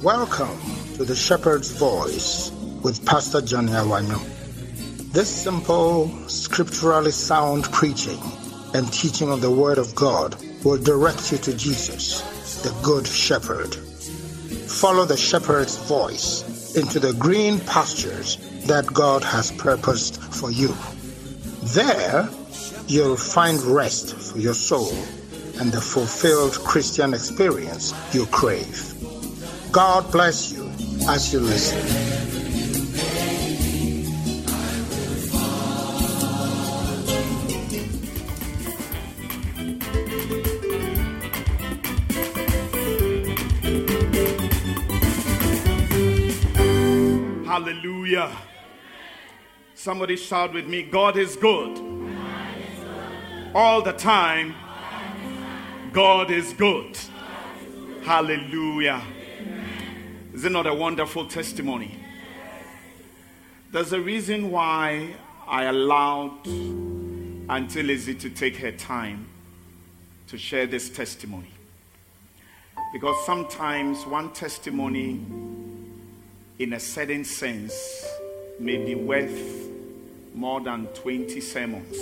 Welcome to the Shepherd's Voice with Pastor Johnny Awanyo. This simple, scripturally sound preaching and teaching of the Word of God will direct you to Jesus, the Good Shepherd. Follow the Shepherd's voice into the green pastures that God has purposed for you. There, you'll find rest for your soul and the fulfilled Christian experience you crave. God bless you as you listen. Hallelujah. Somebody shout with me, God is good. All the time, God is good. Hallelujah. Is it not a wonderful testimony? There's a reason why I allowed Auntie Lizzie to take her time to share this testimony. Because sometimes one testimony, in a certain sense, may be worth more than 20 sermons.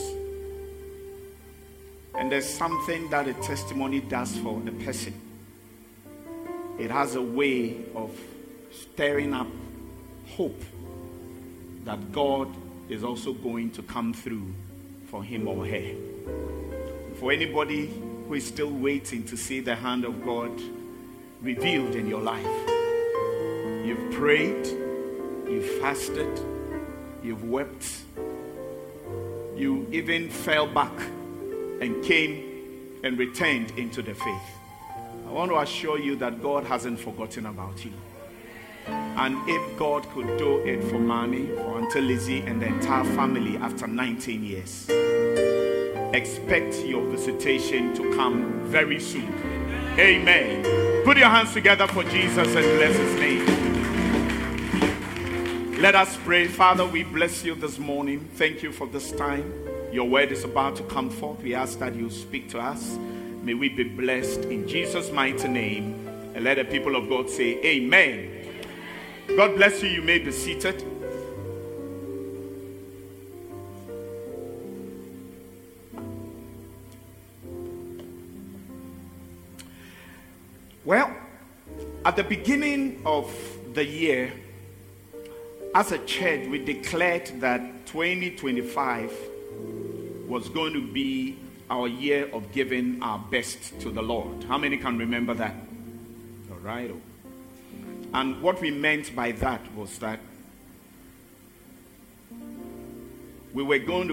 And there's something that a testimony does for a person. It has a way of stirring up hope that God is also going to come through for him or her. For anybody who is still waiting to see the hand of God revealed in your life, you've prayed, you've fasted, you've wept, you even fell back and came and returned into the faith. I want to assure you that God hasn't forgotten about you. And if God could do it for Manny, for Auntie Lizzie and the entire family after 19 years, expect your visitation to come very soon. Amen. Put your hands together for Jesus and bless his name. Let us pray. Father, we bless you this morning. Thank you for this time. Your word is about to come forth. We ask that you speak to us. May we be blessed in Jesus' mighty name. And let the people of God say amen. God bless you. You may be seated. Well, at the beginning of the year, as a church, we declared that 2025 was going to be our year of giving our best to the Lord. How many can remember that? All right. And what we meant by that was that we were going to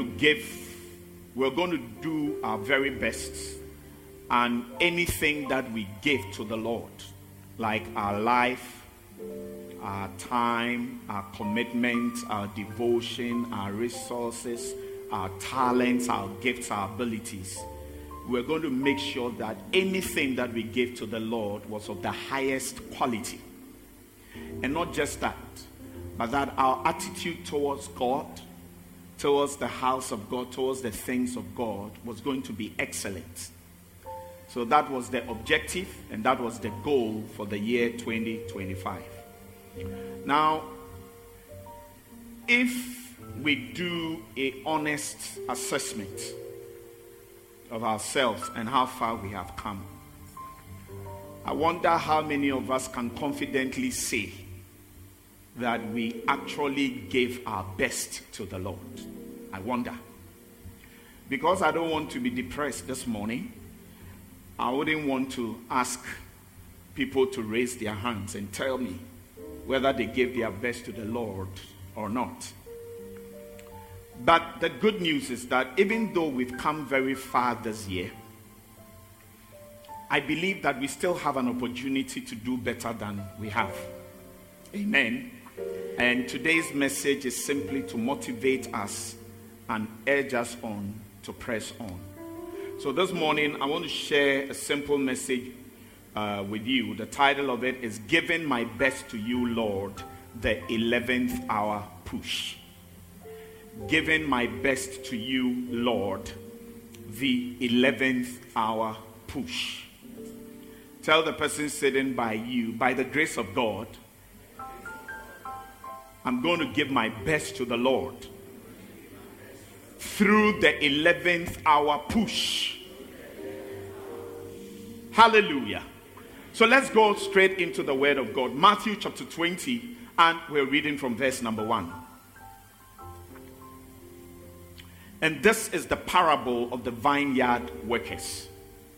do our very best, and anything that we give to the Lord, like our life, our time, our commitment, our devotion, our resources, our talents, our gifts, our abilities, we're going to make sure that anything that we give to the Lord was of the highest quality. And not just that, but that our attitude towards God, towards the house of God, towards the things of God was going to be excellent. So that was the objective and that was the goal for the year 2025. Now, if we do an honest assessment of ourselves and how far we have come, I wonder how many of us can confidently say that we actually gave our best to the Lord. I wonder. Because I don't want to be depressed this morning, I wouldn't want to ask people to raise their hands and tell me whether they gave their best to the Lord or not. But the good news is that even though we've come very far this year, I believe that we still have an opportunity to do better than we have. Amen. And today's message is simply to motivate us and urge us on to press on. So this morning, I want to share a simple message with you. The title of it is Giving My Best to You, Lord, the 11th Hour Push. Giving my best to you, Lord, the 11th hour push. Tell the person sitting by you, by the grace of God, I'm going to give my best to the Lord through the 11th hour push. Hallelujah. So let's go straight into the word of God. Matthew chapter 20, and we're reading from verse number 1. And this is the parable of the vineyard workers.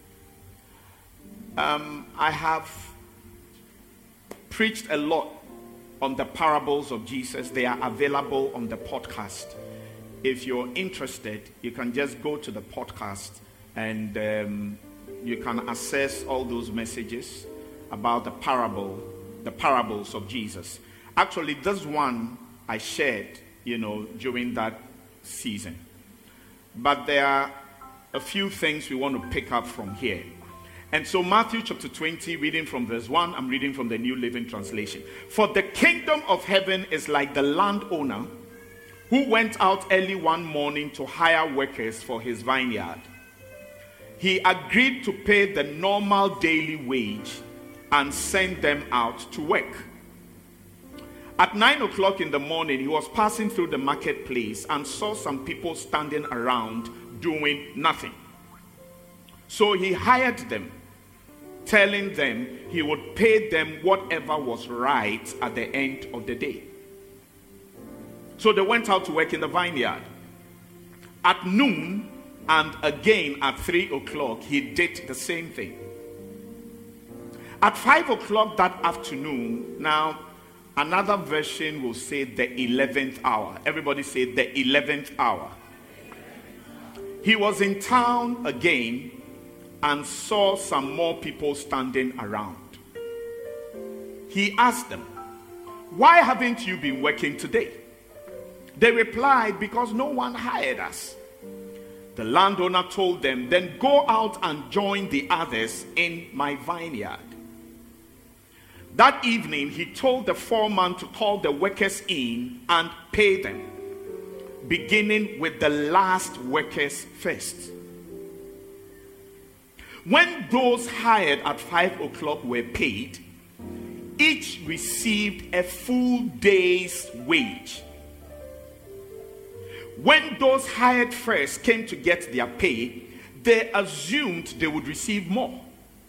I have preached a lot on the parables of Jesus. They are available on the podcast. If you're interested, you can just go to the podcast and you can access all those messages about the parables of Jesus. Actually, this one I shared, during that season. But there are a few things we want to pick up from here. And so Matthew chapter 20, reading from verse 1, I'm reading from the New Living Translation. For the kingdom of heaven is like the landowner who went out early one morning to hire workers for his vineyard. He agreed to pay the normal daily wage and send them out to work. At 9 o'clock in the morning, he was passing through the marketplace and saw some people standing around doing nothing. So he hired them, telling them he would pay them whatever was right at the end of the day. So they went out to work in the vineyard. At noon and again at 3 o'clock, he did the same thing. At 5 o'clock that afternoon, now another version will say the 11th hour. Everybody say the 11th hour. He was in town again and saw some more people standing around. He asked them, "Why haven't you been working today?" They replied, "Because no one hired us." The landowner told them, "Then go out and join the others in my vineyard." That evening, he told the foreman to call the workers in and pay them, beginning with the last workers first. When those hired at 5 o'clock were paid, each received a full day's wage. When those hired first came to get their pay, they assumed they would receive more.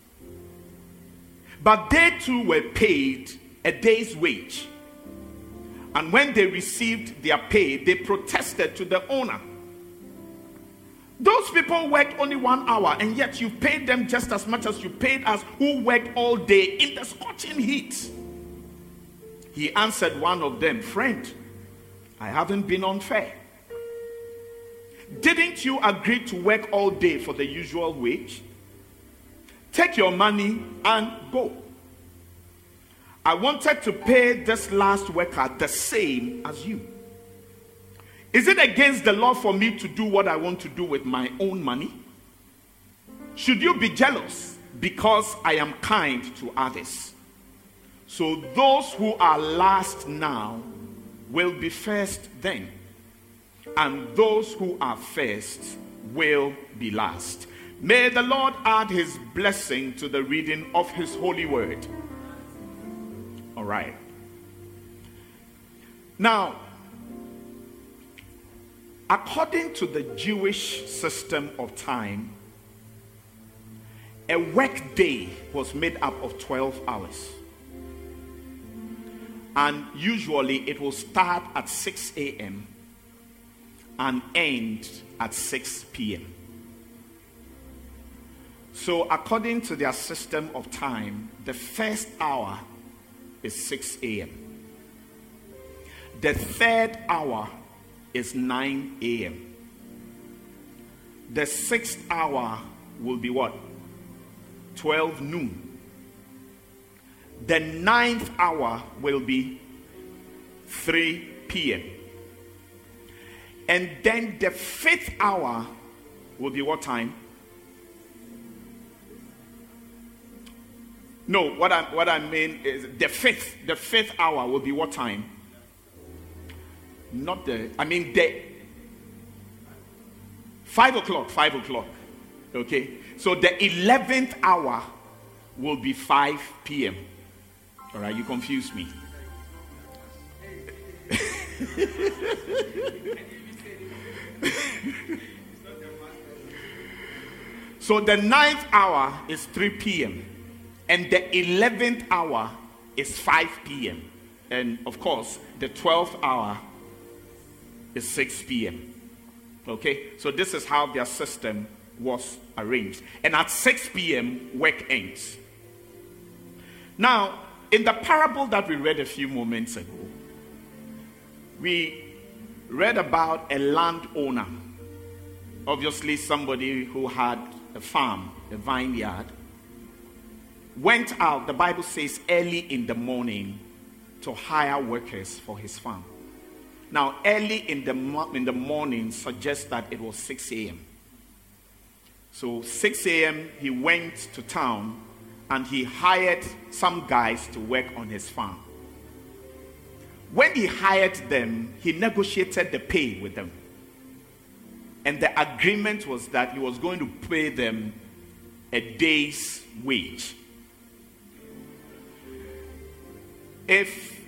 But they too were paid a day's wage. And when they received their pay, they protested to the owner. "Those people worked only 1 hour, and yet you paid them just as much as you paid us who worked all day in the scorching heat." He answered one of them, "Friend, I haven't been unfair. Didn't you agree to work all day for the usual wage? Take your money and go. I wanted to pay this last worker the same as you. Is it against the law for me to do what I want to do with my own money? Should you be jealous because I am kind to others? So those who are last now will be first then, and those who are first will be last." May the Lord add his blessing to the reading of his holy word. All right. Now, according to the Jewish system of time, a work day was made up of 12 hours. And usually it will start at 6 a.m. and end at 6 p.m. So according to their system of time, the first hour is 6 a.m. The third hour is 9 a.m. The sixth hour will be what? 12 noon. The ninth hour will be 3 p.m. And then the fifth hour will be what time? No, what I mean is the fifth hour will be what time? Not the 5 o'clock. Okay, so the 11th hour will be 5 p.m. All right, you confused me. So the 9th hour is 3 p.m. and the 11th hour is 5 p.m. And of course, the 12th hour is 6 p.m. Okay, so this is how their system was arranged. And at 6 p.m., work ends. Now, in the parable that we read a few moments ago, we read about a landowner, obviously somebody who had a farm, a vineyard, went out, the Bible says, early in the morning to hire workers for his farm. Now, early in the morning suggests that it was 6 a.m. So 6 a.m. he went to town and he hired some guys to work on his farm. When he hired them, he negotiated the pay with them. And the agreement was that he was going to pay them a day's wage. If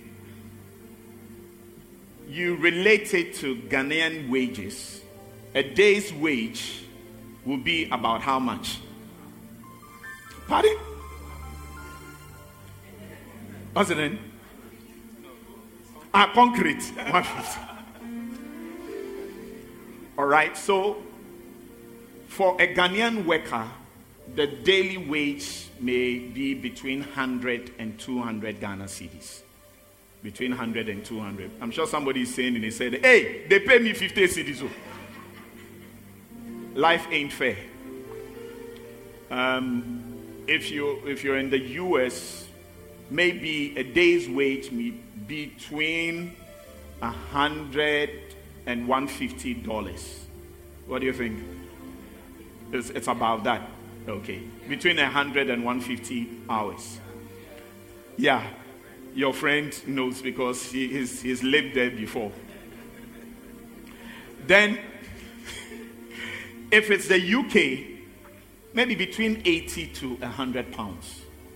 you relate it to Ghanaian wages, a day's wage will be about how much? Pardon? What's it in? Concrete. 150. All right, so for a Ghanaian worker, the daily wage may be between 100 and 200 Ghana cedis. Between 100 and 200. I'm sure somebody is saying, and he said, hey, they pay me 50 cedis. Life ain't fair. If you're in the US, maybe a day's wage may be between $100 and $150. What do you think? It's about that. Okay. Between 100 and 150 hours. Yeah. Your friend knows because he's lived there before. Then, if it's the UK, maybe between 80 to 100 pounds.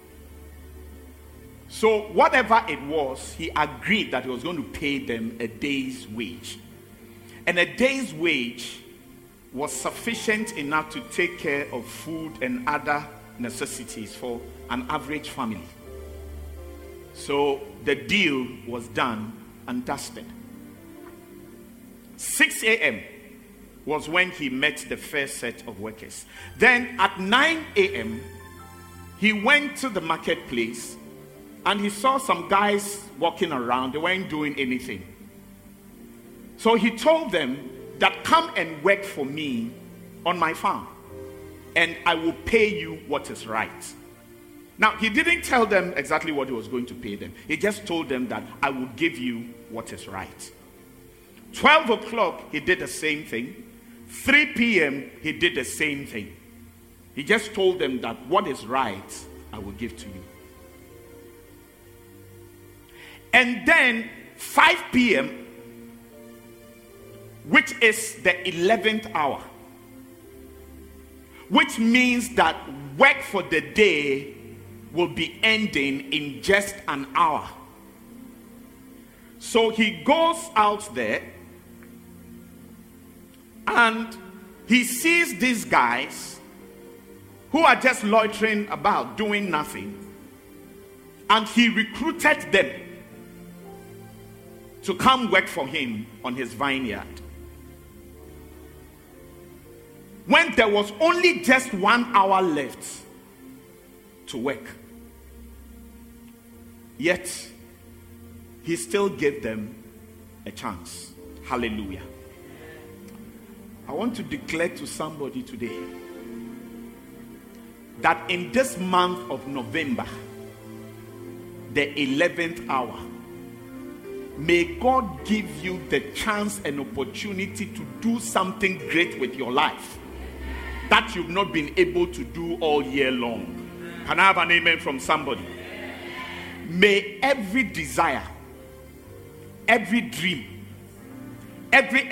So whatever it was, he agreed that he was going to pay them a day's wage. And a day's wage was sufficient enough to take care of food and other necessities for an average family. So the deal was done and dusted. 6 a.m. was when he met the first set of workers. Then at 9 a.m., he went to the marketplace and he saw some guys walking around. They weren't doing anything. So he told them that come and work for me on my farm and I will pay you what is right. Now, he didn't tell them exactly what he was going to pay them. He just told them that I will give you what is right. 12 o'clock, he did the same thing. 3 p.m., he did the same thing. He just told them that what is right, I will give to you. And then 5 p.m., which is the 11th hour, which means that work for the day will be ending in just an hour. So he goes out there and he sees these guys who are just loitering about, doing nothing. And he recruited them to come work for him on his vineyard. When there was only just 1 hour left to work, yet he still gave them a chance. Hallelujah. I want to declare to somebody today that in this month of November, the 11th hour, may God give you the chance and opportunity to do something great with your life that you've not been able to do all year long. Can I have an amen from somebody? May every desire, every dream, every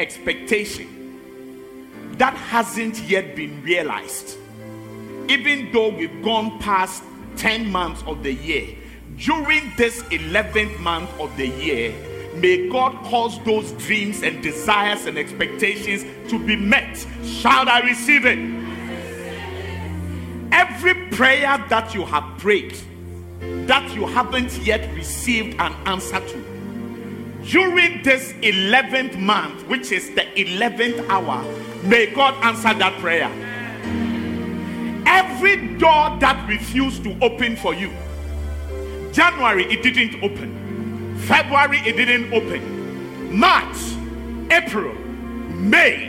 expectation that hasn't yet been realized, even though we've gone past 10 months of the year, during this 11th month of the year, may God cause those dreams and desires and expectations to be met. Shall I receive it? Every prayer that you have prayed, that you haven't yet received an answer to, during this 11th month, which is the 11th hour, may God answer that prayer. Every door that refused to open for you, January it didn't open, February it didn't open, March, April, May,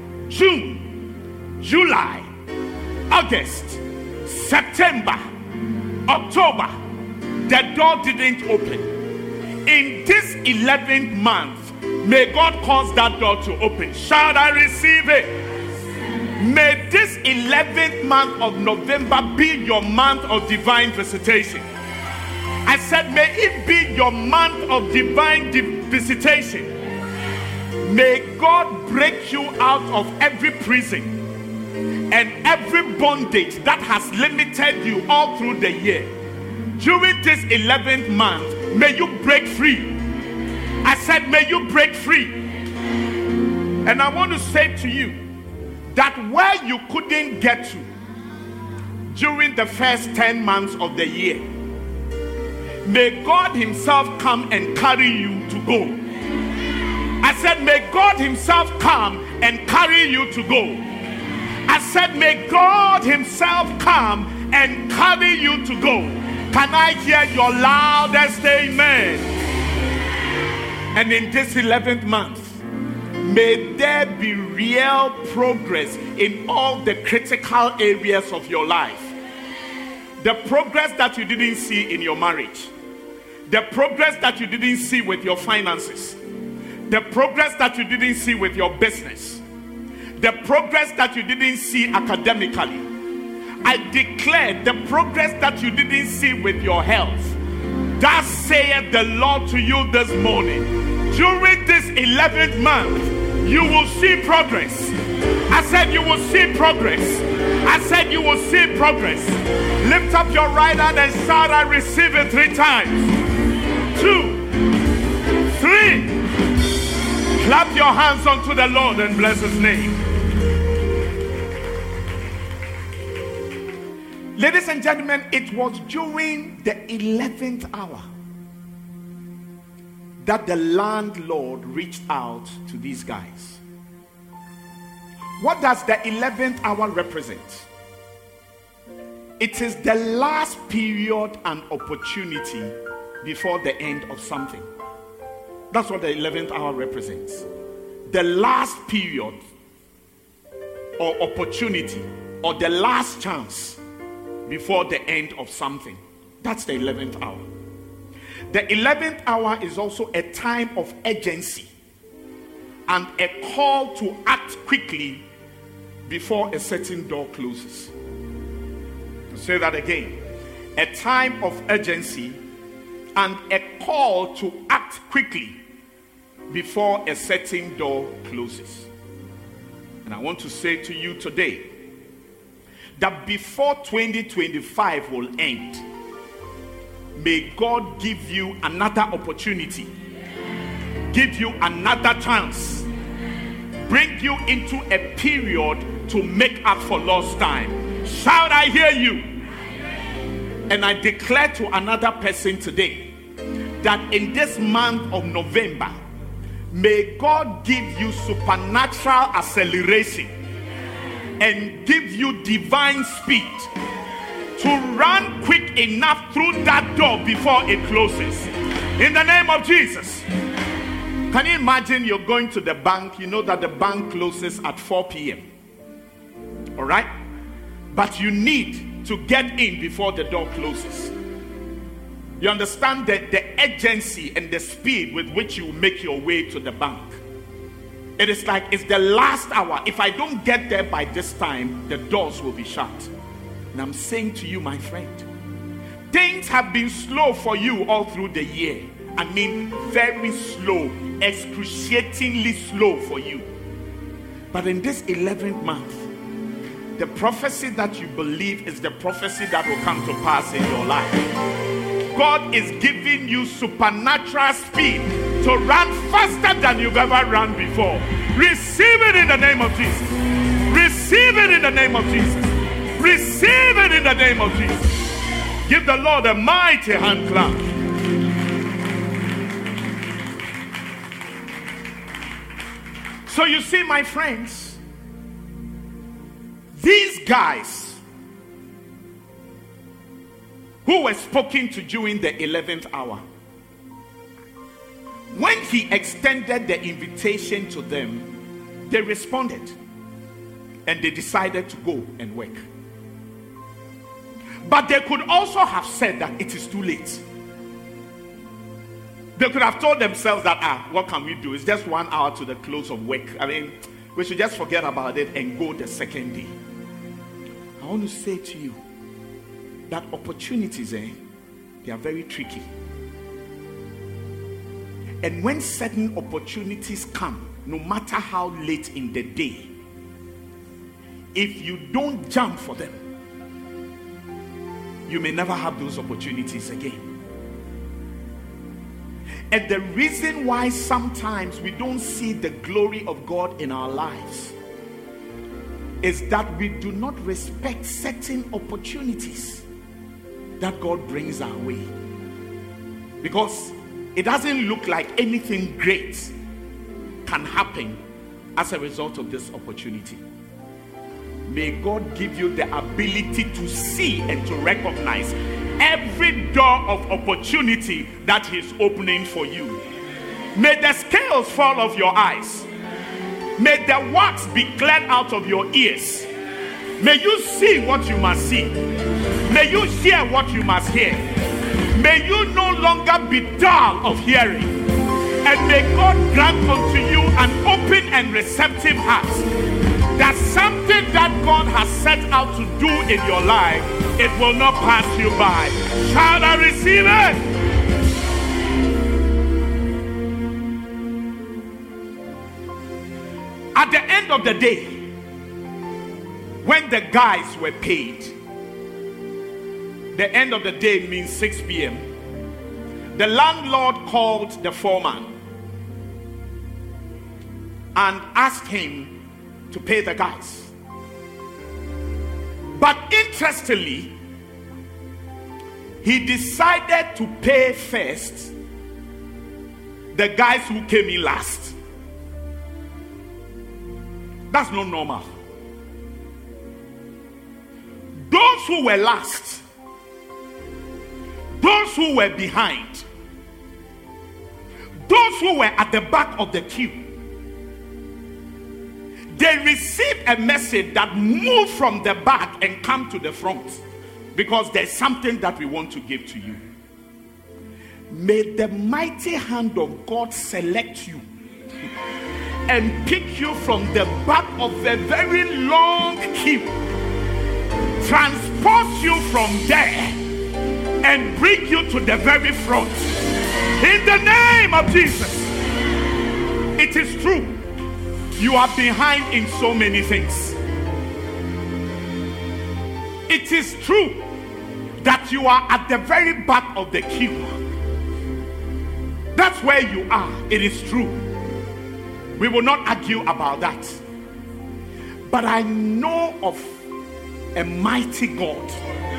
June, July, August, September, October, the door didn't open. In this 11th month, may God cause that door to open. Shall I receive it? May this 11th month of November be your month of divine visitation. I said, may it be your month of divine visitation. May God break you out of every prison and every bondage that has limited you all through the year. During this 11th month, may you break free. I said, may you break free. And I want to say to you that where you couldn't get to during the first 10 months of the year, may God himself come and carry you to go. I said, may God himself come and carry you to go. I said, may God himself come and carry you to go. Can I hear your loudest amen? And in this 11th month, may there be real progress in all the critical areas of your life. The progress that you didn't see in your marriage, the progress that you didn't see with your finances, the progress that you didn't see with your business, the progress that you didn't see academically. I declare the progress that you didn't see with your health. Thus saith the Lord to you this morning. During this 11th month, you will see progress. I said you will see progress. I said you will see progress. Lift up your right hand and shout, I receive it 3 times. 2, 3. Clap your hands unto the Lord and bless his name. Ladies and gentlemen, it was during the 11th hour that the landlord reached out to these guys. What does the 11th hour represent? It is the last period and opportunity before the end of something. That's what the 11th hour represents. The last period or opportunity or the last chance before the end of something. That's the 11th hour. The 11th hour is also a time of urgency and a call to act quickly before a certain door closes. I'll say that again. A time of urgency and a call to act quickly before a certain door closes. And I want to say to you today that before 2025 will end, may God give you another opportunity, give you another chance, bring you into a period to make up for lost time. Shout, I hear you. And I declare to another person today that in this month of November, may God give you supernatural acceleration and give you divine speed to run quick enough through that door before it closes. In the name of Jesus. Can you imagine you're going to the bank? You know that the bank closes at 4 p.m. All right? But you need to get in before the door closes. You understand that the urgency and the speed with which you make your way to the bank. It is like it's the last hour. If I don't get there by this time, the doors will be shut. And I'm saying to you, my friend, things have been slow for you all through the year. I mean, very slow, excruciatingly slow for you. But in this 11th month, the prophecy that you believe is the prophecy that will come to pass in your life. God is giving you supernatural speed to run faster than you've ever run before. Receive it in the name of Jesus. Receive it in the name of Jesus. Receive it in the name of Jesus. Give the Lord a mighty hand clap. So you see, my friends, these guys who were spoken to during the 11th hour, when he extended the invitation to them, they responded and they decided to go and work. But they could also have said that it is too late. They could have told themselves that, what can we do? It's just 1 hour to the close of work. I mean, we should just forget about it and go the second day. I want to say to you that opportunities, they are very tricky. And when certain opportunities come, no matter how late in the day, if you don't jump for them, you may never have those opportunities again. And the reason why sometimes we don't see the glory of God in our lives is that we do not respect certain opportunities that God brings our way. Because it doesn't look like anything great can happen as a result of this opportunity. May God give you the ability to see and to recognize every door of opportunity that He's opening for you. May the scales fall off your eyes. May the wax be cleared out of your ears. May you see what you must see. May you hear what you must hear. May you no longer be dull of hearing. And may God grant unto you an open and receptive heart, that something that God has set out to do in your life, it will not pass you by. Shall I receive it? At the end of the day, when the guys were paid, the end of the day means 6 p.m. The landlord called the foreman and asked him to pay the guys. But interestingly, he decided to pay first the guys who came in last. That's not normal. Those who were last, those who were behind, those who were at the back of the queue, they received a message that move from the back and come to the front, because there's something that we want to give to you. May the mighty hand of God select you and pick you from the back of a very long queue, transport you from there and bring you to the very front. In the name of Jesus. It is true, you are behind in so many things. It is true that you are at the very back of the queue. That's where you are. It is true. We will not argue about that. But I know of a mighty God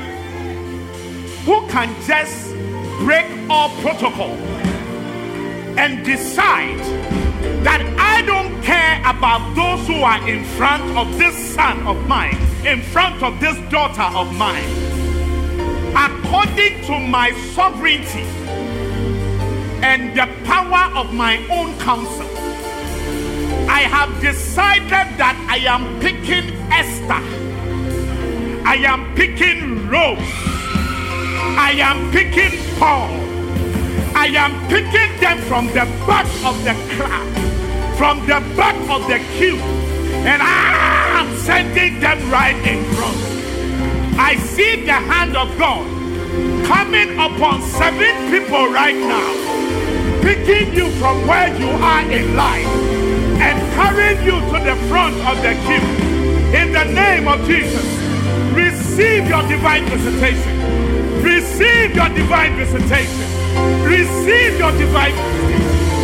who can just break all protocol and decide that I don't care about those who are in front of this son of mine, in front of this daughter of mine. According to my sovereignty and the power of my own counsel, I have decided that I am picking Esther, I am picking Rose, I am picking Paul, I am picking them from the back of the crowd, from the back of the queue, and I am sending them right in front. I see the hand of God coming upon 7 people right now, picking you from where you are in life and carrying you to the front of the queue. In the name of Jesus, receive your divine visitation. Receive your divine visitation. Receive your divine visitation.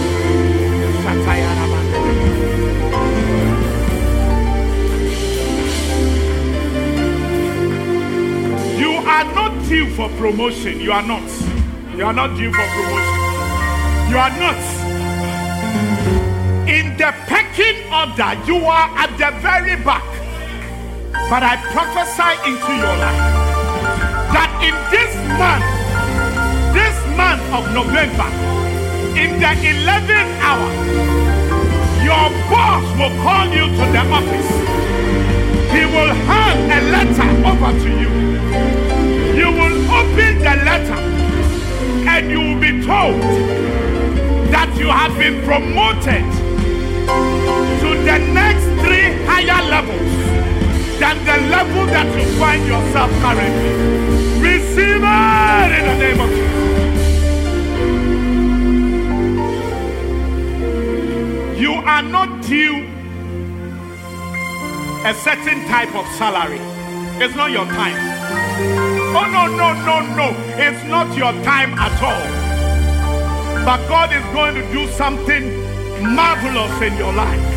You are not due for promotion. You are not. You are not due for promotion. You are not. In the pecking order, you are at the very back. But I prophesy into your life that in this month of November, in the 11th hour, your boss will call you to the office. He will hand a letter over to you. You will open the letter and you will be told that you have been promoted to the next 3 higher levels than the level that you find yourself currently. Receive it in the name of Jesus. You are not due a certain type of salary. It's not your time. Oh, no. It's not your time at all. But God is going to do something marvelous in your life.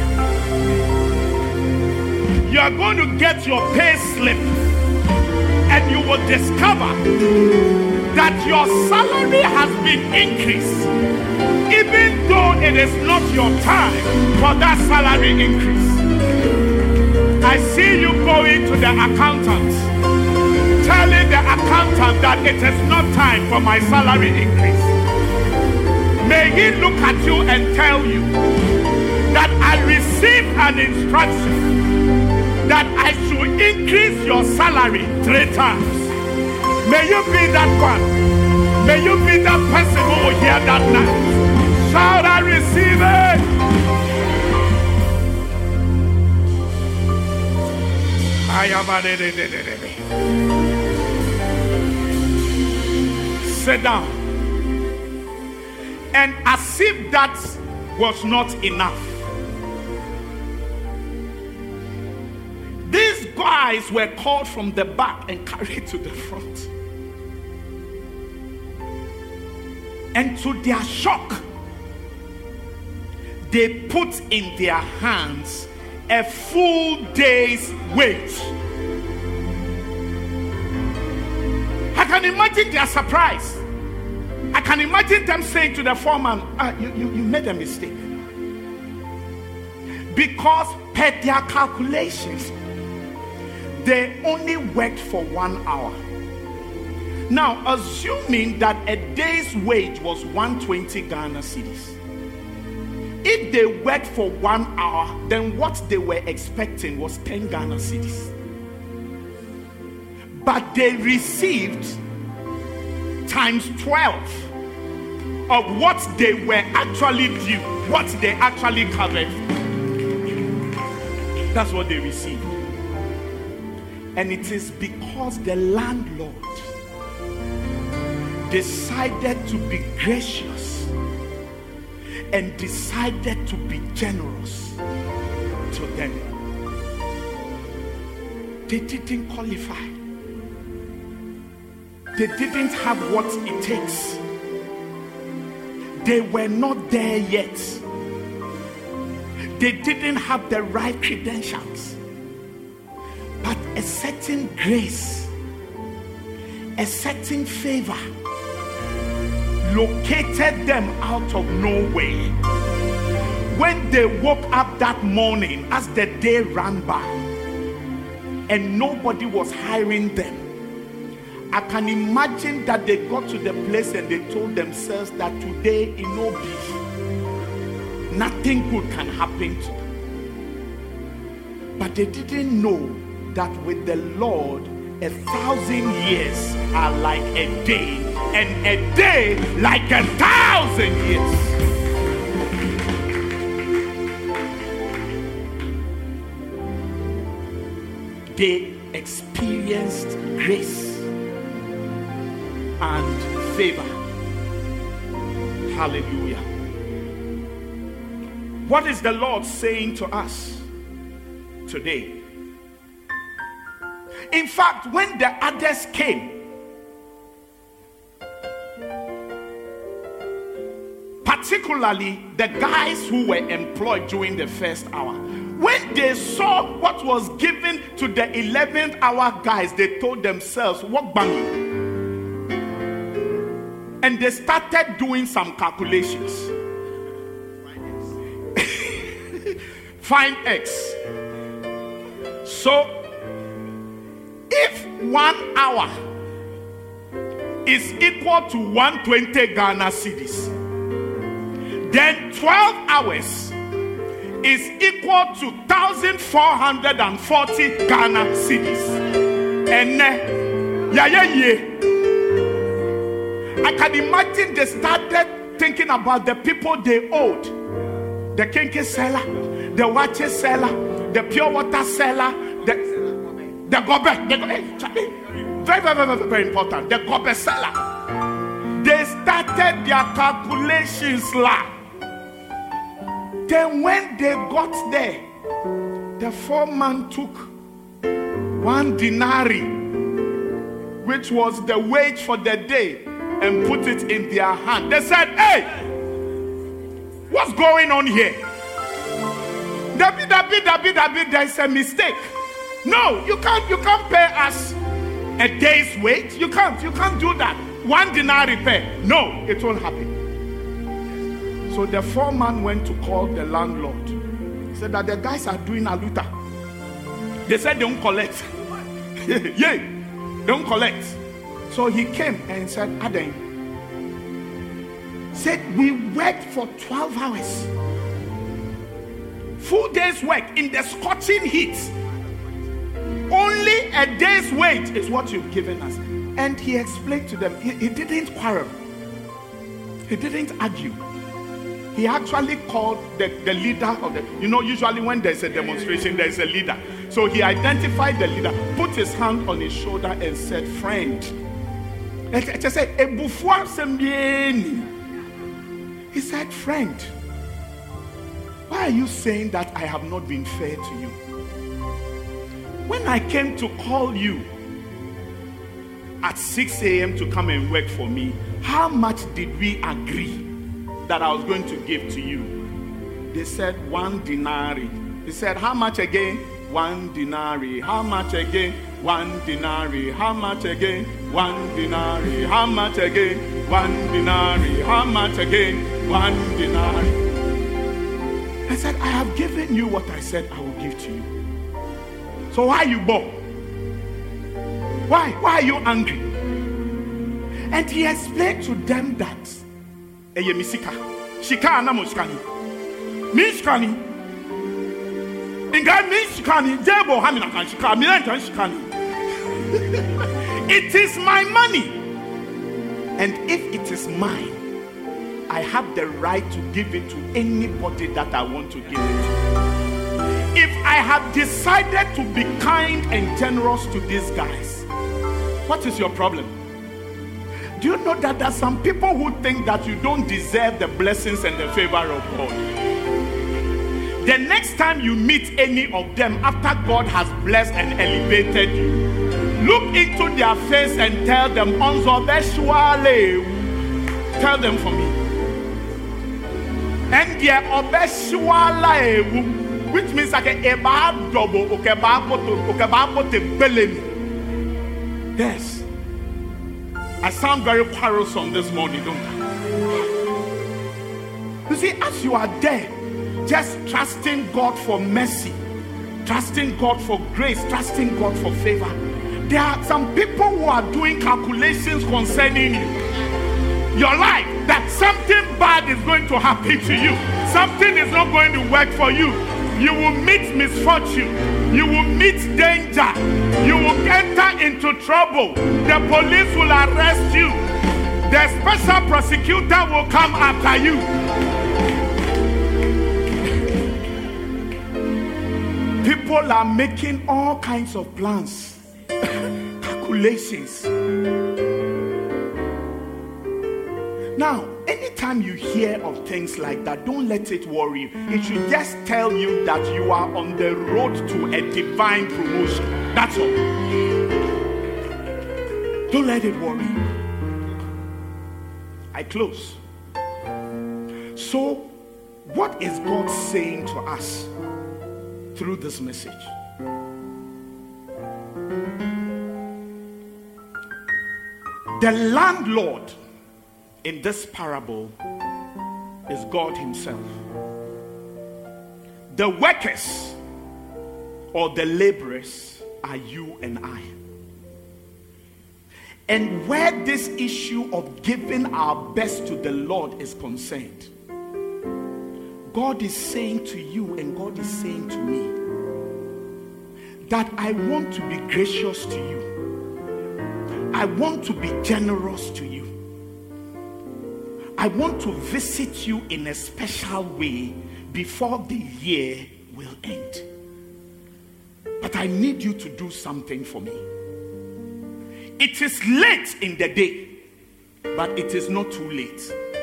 You are going to get your pay slip and you will discover that your salary has been increased, even though it is not your time for that salary increase. I see you going to the accountant, telling the accountant that it is not time for my salary increase. May he look at you and tell you that I received an instruction that I should increase your salary 3 times. May you be that one. May you be that person who will hear that now. Shout, I receive it. Sit down. And as if that was not enough, these guys were called from the back and carried to the front. And to their shock, they put in their hands a full day's wage. I can imagine their surprise. I can imagine them saying to the foreman, you made a mistake. Because per their calculations, they only worked for 1 hour. Now, assuming that a day's wage was 120 Ghana cedis, if they worked for 1 hour, then what they were expecting was 10 Ghana cedis. But they received times 12 of what they were actually due, what they actually covered. That's what they received. And it is because the landlord decided to be gracious and decided to be generous to them. They didn't qualify. They didn't have what it takes. They were not there yet. They didn't have the right credentials. But a certain grace, a certain favor located them out of nowhere. When they woke up that morning as the day ran by and nobody was hiring them, I can imagine that they got to the place and they told themselves that today in no beef, nothing good can happen to them. But they didn't know that with the Lord, 1,000 years are like a day, and a day like 1,000 years. They experienced grace and favor. Hallelujah. What is the Lord saying to us today? In fact, when the others came, particularly the guys who were employed during the first hour, when they saw what was given to the 11th hour guys, they told themselves, "What bang?" And they started doing some calculations. Find X. So, if 1 hour is equal to 120 Ghana cedis, then 12 hours is equal to 1,440 Ghana cedis. And I can imagine they started thinking about the people they owed. The kinky seller, the watches seller, the pure water seller, the gobe. Very, very, very, very important. The gobe seller. They started their calculations lah. Then when they got there, the foreman took 1 denarii, which was the wage for the day, and put it in their hand. They said, "Hey, what's going on here? David, there is a mistake. No, you can't pay us a day's wage. You can't do that. 1 denarii pay. No, it won't happen." So the foreman went to call the landlord. He said that the guys are doing a luta. They said they don't collect. Yeah, they don't collect. So he came and said, "Aden," said, "we worked for 12 hours. Full day's work in the scorching heat. Only a day's wage is what you've given us." And he explained to them, he didn't quarrel. He didn't argue. He actually called the leader of the, usually when there's a demonstration, there's a leader. So he identified the leader, put his hand on his shoulder and said, "Friend." He said, "Friend, why are you saying that I have not been fair to you? When I came to call you at 6 a.m. to come and work for me, how much did we agree that I was going to give to you?" They said 1 denarii. He said, "How much again?" 1 denarii. "How much again?" 1 denarii. "How much again?" 1 denarii. "How much again?" 1 denarii. "How much again?" 1 denarii. I said, "I have given you what I said I will give to you. So why are you bored? Why are you angry?" And he explained to them that Misika, Shikana Muskani, Mishkani, Inga Mishkani, Jebo Hamina Shika, Milan Shikani. It is my money. And if it is mine, I have the right to give it to anybody that I want to give it to. If I have decided to be kind and generous to these guys, what is your problem? Do you know that there are some people who think that you don't deserve the blessings and the favor of God? The next time you meet any of them after God has blessed and elevated you, look into their face and tell them, tell them for me. And their which means like a double, yes. I sound very quarrelsome this morning, don't I? You see, as you are there, just trusting God for mercy, trusting God for grace, trusting God for favor, there are some people who are doing calculations concerning you, your life, that something bad is going to happen to you, something is not going to work for you. You will meet misfortune. You will meet danger. You will enter into trouble. The police will arrest you. The special prosecutor will come after you. People are making all kinds of plans, calculations. Now, anytime you hear of things like that, don't let it worry you. It should just tell you that you are on the road to a divine promotion. That's all. Don't let it worry you. I close. So, what is God saying to us through this message? The landlord in this parable is God himself. The workers or the laborers are you and I. And where this issue of giving our best to the Lord is concerned, God is saying to you and God is saying to me that I want to be gracious to you. I want to be generous to you. I want to visit you in a special way before the year will end. But I need you to do something for me. It is late in the day, but it is not too late.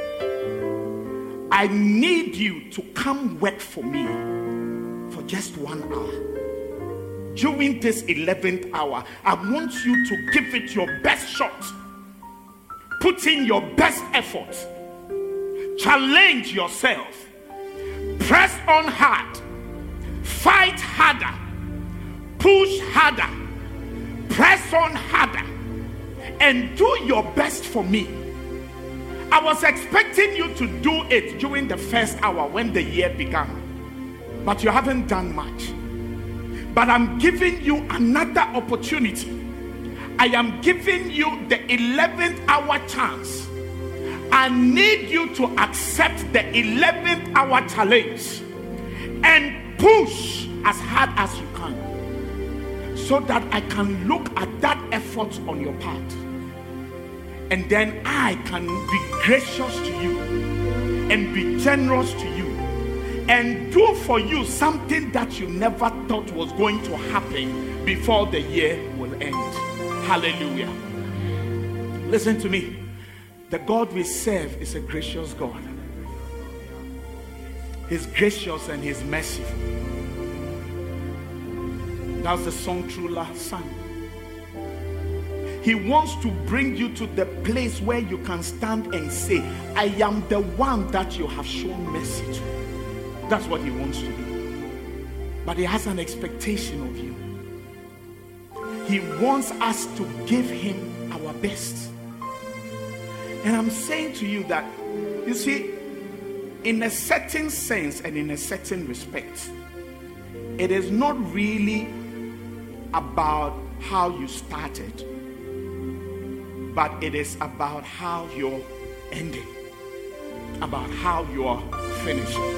I need you to come work for me for just 1 hour. During this 11th hour, I want you to give it your best shot. Put in your best effort. Challenge yourself. Press on hard. Fight harder. Push harder. Press on harder. And do your best for me. I was expecting you to do it during the first hour when the year began. But you haven't done much. But I'm giving you another opportunity. I am giving you the 11th hour chance. I need you to accept the 11th hour challenge and push as hard as you can, so that I can look at that effort on your part, and then I can be gracious to you and be generous to you and do for you something that you never thought was going to happen before the year will end. Hallelujah. Listen to me. The God we serve is a gracious God. He's gracious and he's merciful. That's the song Trula sang. He wants to bring you to the place where you can stand and say, I am the one that you have shown mercy to. That's what he wants to do. But he has an expectation of you. He wants us to give him our best. And I'm saying to you that, you see, in a certain sense and in a certain respect, it is not really about how you started, but it is about how you're ending, about how you're finishing.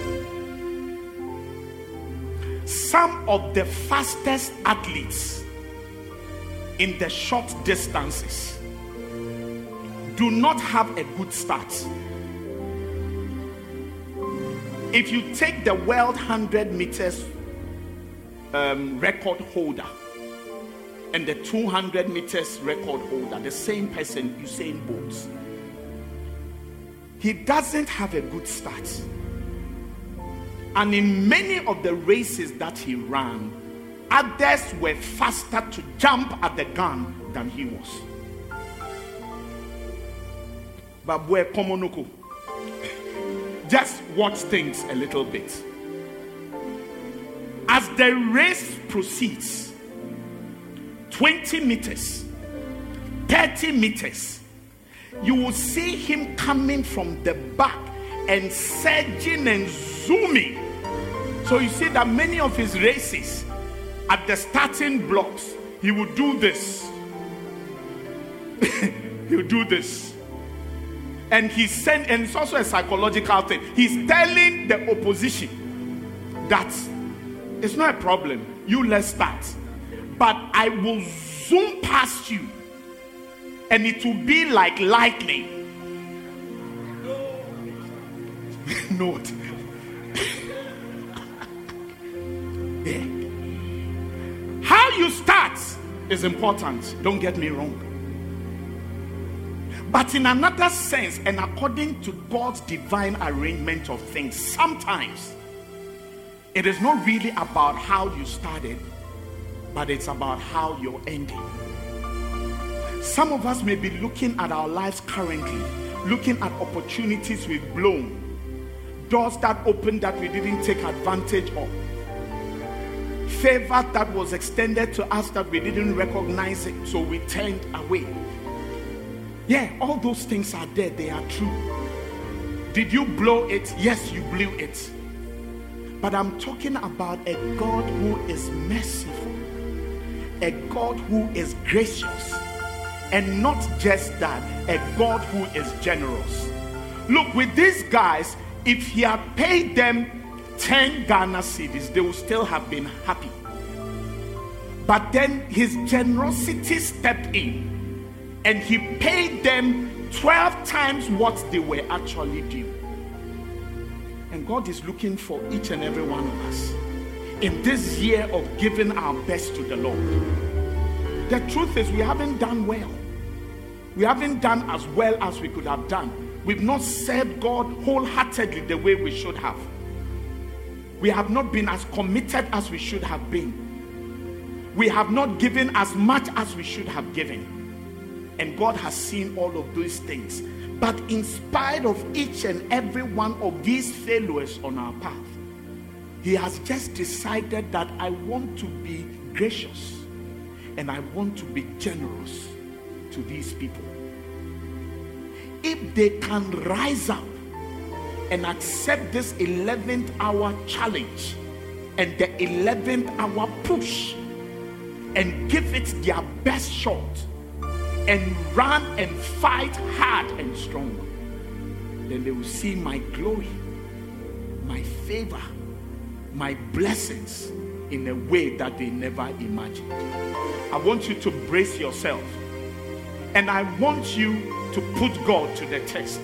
Some of the fastest athletes in the short distances do not have a good start. If you take the world 100 meters record holder and the 200 meters record holder, the same person, Usain Bolt, he doesn't have a good start. And in many of the races that he ran, others were faster to jump at the gun than he was. But we're Komonoko. Just watch things a little bit. As the race proceeds, 20 meters, 30 meters, you will see him coming from the back and surging and zooming. So you see that many of his races, at the starting blocks, he would do this. He would do this. And and it's also a psychological thing. He's telling the opposition that it's not a problem. You let's start. But I will zoom past you. And it will be like lightning. Note. Yeah. How you start is important. Don't get me wrong. But in another sense, and according to God's divine arrangement of things, sometimes it is not really about how you started, but it's about how you're ending. Some of us may be looking at our lives currently, looking at opportunities we've blown, doors that opened that we didn't take advantage of, favor that was extended to us that we didn't recognize it, so we turned away. Yeah, all those things are there, they are true. Did you blow it? Yes, you blew it. But I'm talking about a God who is merciful, a God who is gracious, and not just that, a God who is generous. Look, with these guys, if he had paid them 10 Ghana cedis, they would still have been happy. But then his generosity stepped in and he paid them 12 times what they were actually due. And God is looking for each and every one of us in this year of giving our best to the Lord. The truth is, we haven't done well. We haven't done as well as we could have done. We've not served God wholeheartedly the way we should have. We have not been as committed as we should have been. We have not given as much as we should have given. And God has seen all of these things. But in spite of each and every one of these failures on our path, he has just decided that I want to be gracious and I want to be generous to these people. If they can rise up and accept this 11th hour challenge and the 11th hour push and give it their best shot and run and fight hard and strong, then they will see my glory, my favor, my blessings in a way that they never imagined. I want you to brace yourself, and I want you to put God to the test.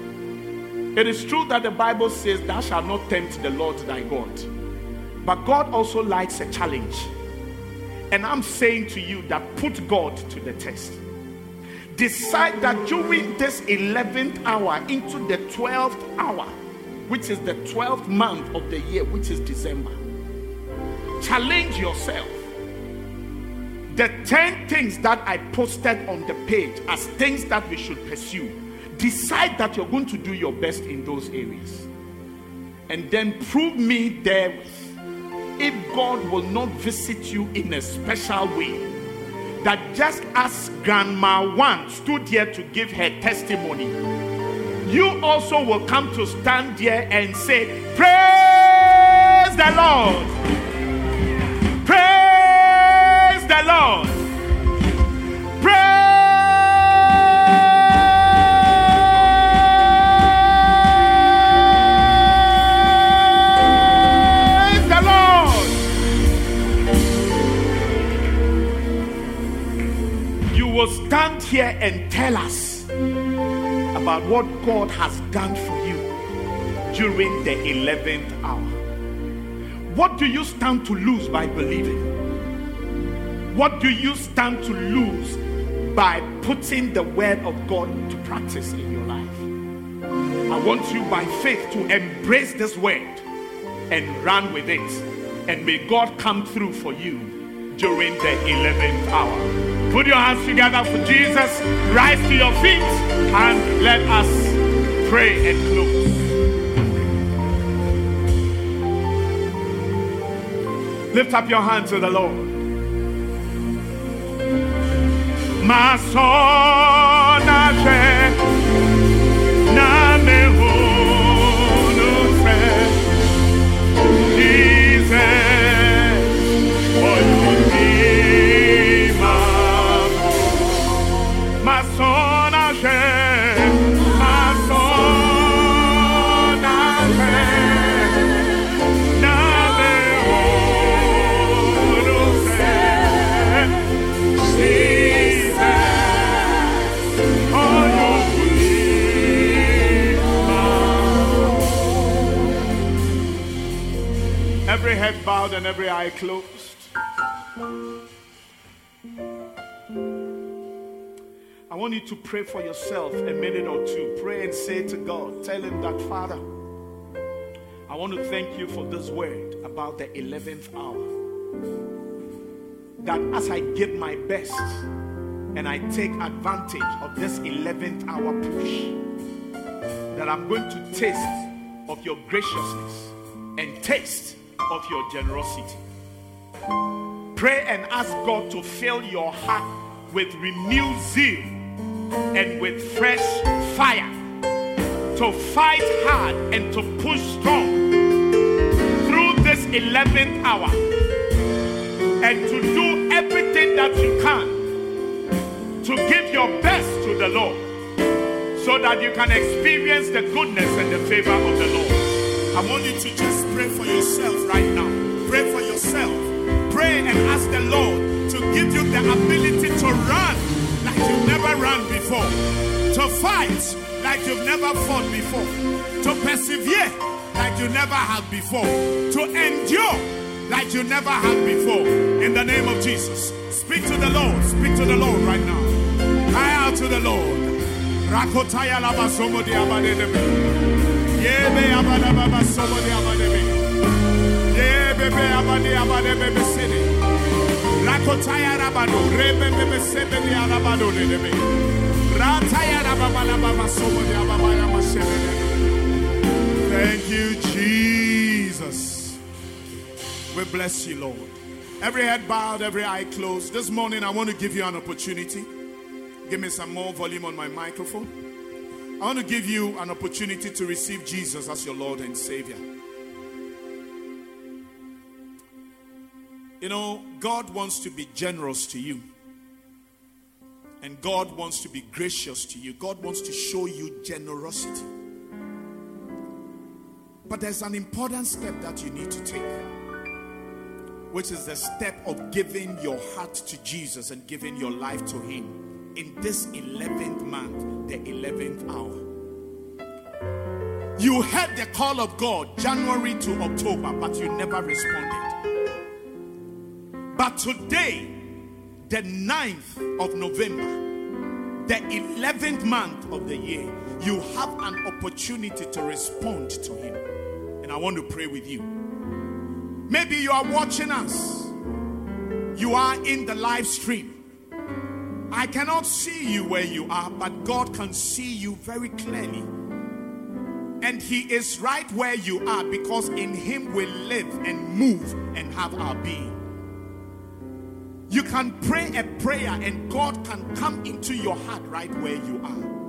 It is true that the Bible says, thou shalt not tempt the Lord thy God. But God also likes a challenge. And I'm saying to you that put God to the test. Decide that during this 11th hour into the 12th hour, which is the 12th month of the year, which is December, challenge yourself. The 10 things that I posted on the page as things that we should pursue, decide that you're going to do your best in those areas. And then prove me therewith. If God will not visit you in a special way, that just as Grandma One stood here to give her testimony, you also will come to stand here and say, praise the Lord. Praise the Lord. Praise the Lord. You will stand here and tell us about what God has done for you during the 11th hour. What do you stand to lose by believing? What do you stand to lose by putting the word of God to practice in your life? I want you by faith to embrace this word and run with it. And may God come through for you during the 11th hour. Put your hands together for Jesus. Rise to your feet and let us pray and close. Lift up your hands to the Lord. Masona na mehunu Jesus oyima masona every head bowed and every eye closed. I want you to pray for yourself a minute or two. Pray and say to God, tell him that, Father, I want to thank you for this word about the 11th hour. That as I give my best and I take advantage of this 11th hour push, that I'm going to taste of your graciousness and taste of your generosity. Pray and ask God to fill your heart with renewed zeal and with fresh fire to fight hard and to push strong through this 11th hour, and to do everything that you can to give your best to the Lord, so that you can experience the goodness and the favor of the Lord. I want you to just pray for yourself right now. Pray for yourself. Pray and ask the Lord to give you the ability to run like you've never run before, to fight like you've never fought before, to persevere like you never have before, to endure like you never have before. In the name of Jesus, speak to the Lord. Speak to the Lord right now. Cry out to the Lord. Rakotaya laba somo di abadebe. Yebe abada baba somo di abadebe. Yebe be abadi abadebe besede. Rakotaya rabado rebe bebe sebe di arabado debe. Rataya rababa laba somo di ababa yamasebe. Thank you, Jesus. We bless you, Lord. Every head bowed, every eye closed. This morning I want to give you an opportunity. Give me some more volume on my microphone. I want to give you an opportunity to receive Jesus as your Lord and Savior. You know, God wants to be generous to you. And God wants to be gracious to you. God wants to show you generosity. But there's an important step that you need to take, which is the step of giving your heart to Jesus and giving your life to Him. In this 11th month, the 11th hour. You heard the call of God January to October, but you never responded. But today, the 9th of November, the 11th month of the year, you have an opportunity to respond to Him. And I want to pray with you. Maybe you are watching us. You are in the live stream. I cannot see you where you are, but God can see you very clearly. And He is right where you are, because in Him we live and move and have our being. You can pray a prayer and God can come into your heart right where you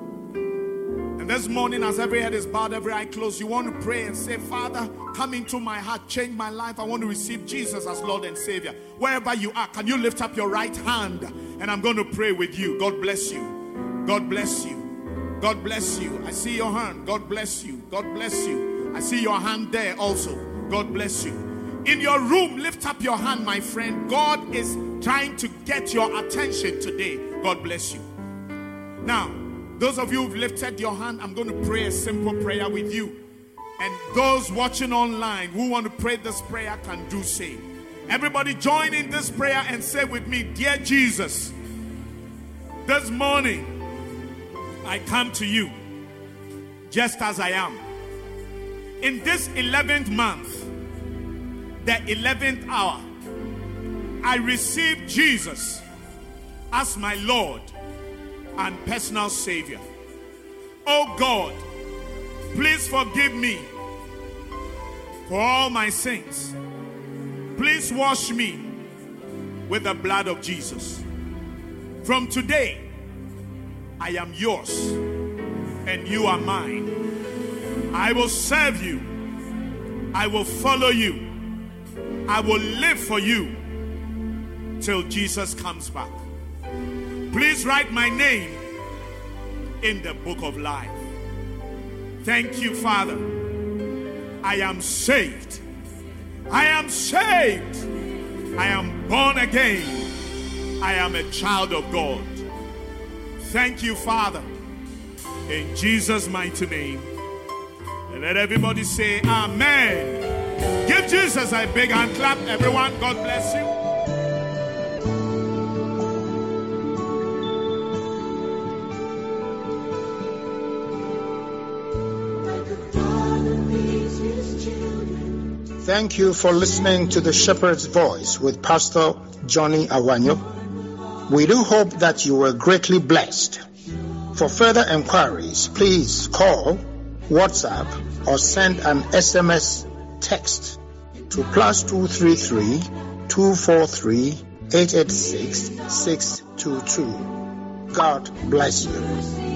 are. And this morning, as every head is bowed, every eye closed, you want to pray and say, Father, come into my heart, change my life. I want to receive Jesus as Lord and Savior. Wherever you are, can you lift up your right hand? And I'm going to pray with you. God bless you. God bless you. God bless you. I see your hand. God bless you. God bless you. I see your hand there also. God bless you. In your room, lift up your hand, my friend. God is trying to get your attention today. God bless you. Now, those of you who've lifted your hand, I'm going to pray a simple prayer with you. And those watching online who want to pray this prayer can do same. Everybody join in this prayer and say with me, Dear Jesus, this morning I come to you just as I am. In this 11th month, the 11th hour, I receive Jesus as my Lord and personal Savior. Oh God, please forgive me for all my sins. Please wash me with the blood of Jesus. From today, I am yours and you are mine. I will serve you. I will follow you. I will live for you till Jesus comes back. Please write my name in the book of life. Thank you, Father. I am saved. I am saved. I am born again. I am a child of God. Thank you, Father. In Jesus' mighty name. And let everybody say amen. Give Jesus a big hand clap, everyone. God bless you. Thank you for listening to the Shepherd's Voice with Pastor Johnny Awanyo. We do hope that you were greatly blessed. For further enquiries, please call, WhatsApp, or send an SMS text to +233 243 886 622. God bless you.